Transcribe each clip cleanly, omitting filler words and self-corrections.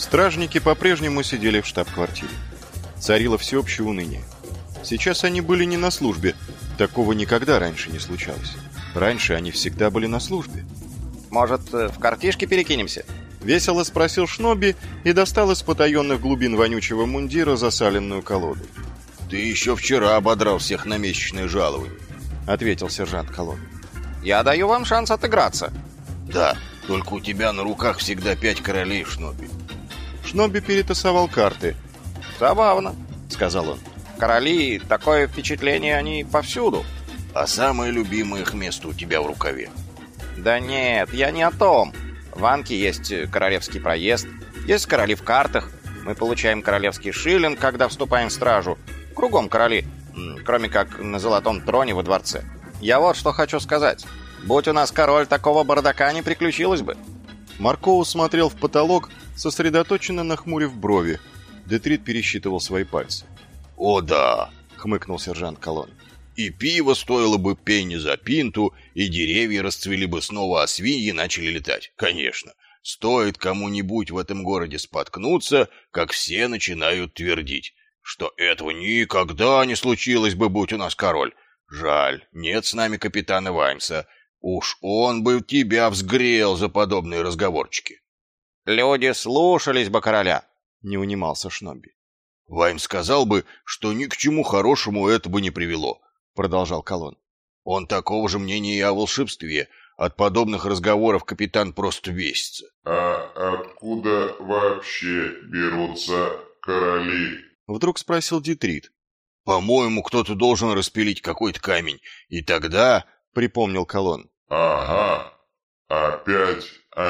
Стражники по-прежнему сидели в штаб-квартире. Царило всеобщее уныние. Сейчас они были не на службе. Такого никогда раньше не случалось. Раньше они всегда были на службе. «Может, в картишки перекинемся?» Весело спросил Шноби и достал из потаенных глубин вонючего мундира засаленную колоду. «Ты еще вчера ободрал всех на месячное жалование», — ответил сержант Колон. «Я даю вам шанс отыграться». «Да, только у тебя на руках всегда 5 королей, Шноби». Шноби перетасовал карты. «Забавно», — сказал он. «Короли, такое впечатление, они повсюду». «А самое любимое их место у тебя в рукаве». «Да нет, я не о том. В Анке есть королевский проезд, есть короли в картах. Мы получаем королевский шиллинг, когда вступаем в стражу. Кругом короли, кроме как на золотом троне во дворце. Я вот что хочу сказать. Будь у нас король, такого бардака не приключилось бы». Маркоу смотрел в потолок, сосредоточенно нахмурив брови. Детрит пересчитывал свои пальцы. «О да!» — хмыкнул сержант Колон. «И пиво стоило бы пенни за пинту, и деревья расцвели бы снова, а свиньи начали летать. Конечно, стоит кому-нибудь в этом городе споткнуться, как все начинают твердить, что этого никогда не случилось бы, будь у нас король. Жаль, нет с нами капитана Ваймса. Уж он бы тебя взгрел за подобные разговорчики». «Люди слушались бы короля», — не унимался Шноби. «Ваймс сказал бы, что ни к чему хорошему это бы не привело», — продолжал Колон. «Он такого же мнения и о волшебстве. От подобных разговоров капитан просто бесится». «А откуда вообще берутся короли?» — вдруг спросил Детрит. «По-моему, кто-то должен распилить какой-то камень, и тогда...» — припомнил Колон. «Ага, опять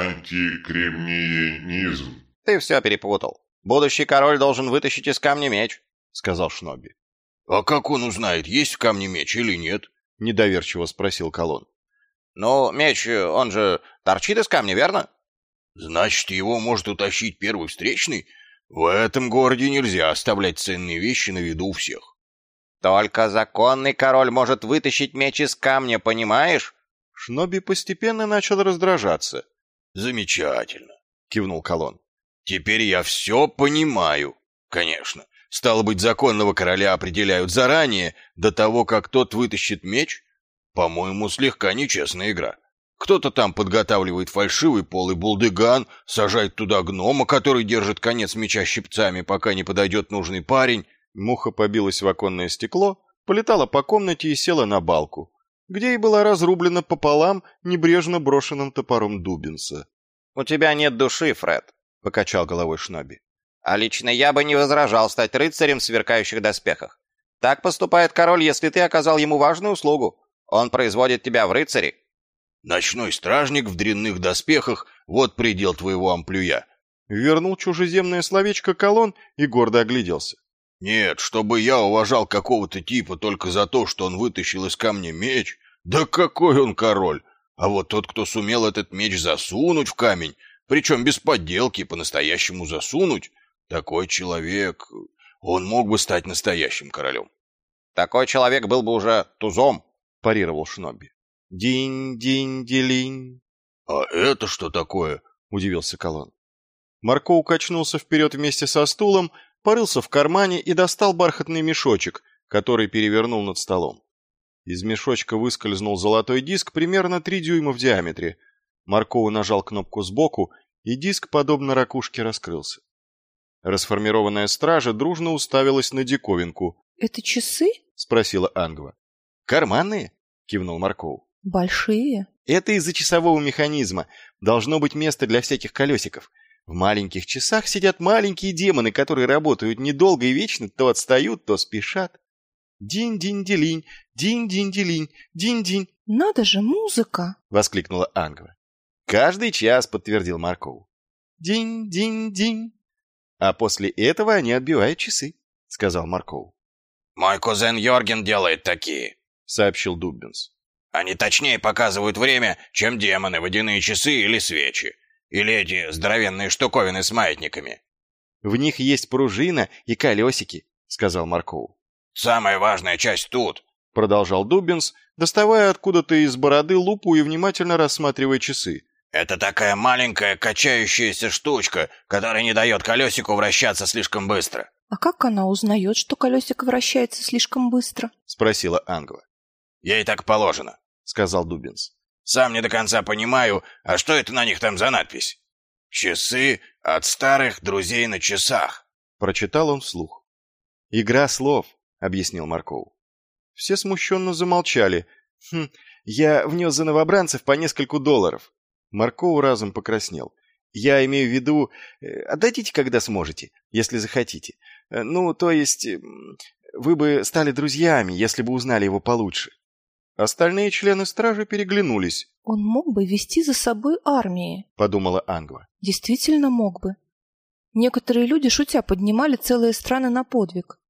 антикремниенизм». «Ты все перепутал. Будущий король должен вытащить из камня меч», — сказал Шноби. «А как он узнает, есть в камне меч или нет?» — недоверчиво спросил Колон. «Ну, меч, он же торчит из камня, верно?» «Значит, его может утащить первый встречный? В этом городе нельзя оставлять ценные вещи на виду у всех». «Только законный король может вытащить меч из камня, понимаешь?» Шноби постепенно начал раздражаться. «Замечательно», — кивнул Колон. «Теперь я все понимаю. Конечно, стало быть, законного короля определяют заранее, до того, как тот вытащит меч? По-моему, слегка нечестная игра. Кто-то там подготавливает фальшивый полый булдыган, сажает туда гнома, который держит конец меча щипцами, пока не подойдет нужный парень». Муха побилась в оконное стекло, полетала по комнате и села на балку, где и была разрублена пополам небрежно брошенным топором Дубинса. «У тебя нет души, Фред», — покачал головой Шноби. «А лично я бы не возражал стать рыцарем в сверкающих доспехах. Так поступает король, если ты оказал ему важную услугу. Он производит тебя в рыцари». «Ночной стражник в дрянных доспехах — вот предел твоего амплуя», — вернул чужеземное словечко Колон и гордо огляделся. «Нет, чтобы я уважал какого-то типа только за то, что он вытащил из камня меч. Да какой он король! А вот тот, кто сумел этот меч засунуть в камень, причем без подделки, по-настоящему засунуть, такой человек, он мог бы стать настоящим королем». «Такой человек был бы уже тузом», — парировал Шноби. «Динь-динь-делинь». «А это что такое?» — удивился Колон. Марко качнулся вперед вместе со стулом, порылся в кармане и достал бархатный мешочек, который перевернул над столом. Из мешочка выскользнул золотой диск примерно 3 дюйма в диаметре. Марко нажал кнопку сбоку, и диск, подобно ракушке, раскрылся. Расформированная стража дружно уставилась на диковинку. «Это часы?» — спросила Ангва. «Карманные?» — кивнул Марко. «Большие?» «Это из-за часового механизма. Должно быть место для всяких колесиков. В маленьких часах сидят маленькие демоны, которые работают недолго и вечно, то отстают, то спешат. Динь-динь-делинь, динь-динь-делинь, динь-динь». «Надо же, музыка!» — воскликнула Ангва. «Каждый час», — подтвердил Марков. «Динь-динь-динь». «А после этого они отбивают часы», — сказал Марков. «Мой кузен Йорген делает такие», — сообщил Дуббинс. «Они точнее показывают время, чем демоны, водяные часы или свечи. Или эти здоровенные штуковины с маятниками». «В них есть пружина и колесики», — сказал Марков. «Самая важная часть тут», — продолжал Дуббинс, доставая откуда-то из бороды лупу и внимательно рассматривая часы. Это такая маленькая качающаяся штучка, которая не дает колесику вращаться слишком быстро. А как она узнает, что колесико вращается слишком быстро? Спросила Ангва. Ей так положено, Сказал Дубинс. Сам не до конца понимаю, а что это на них там за надпись? «Часы от старых друзей на часах». Прочитал он вслух. «Игра слов», — объяснил Марков. Все смущенно замолчали. Я внес за новобранцев по нескольку долларов. Марков разом покраснел. Я имею в виду, отдадите, когда сможете, если захотите. Ну, то есть, вы бы стали друзьями, если бы узнали его получше. Остальные члены стражи переглянулись. Он мог бы вести за собой армии, Подумала Ангва. Действительно мог бы. Некоторые люди, шутя, поднимали целые страны на подвиг.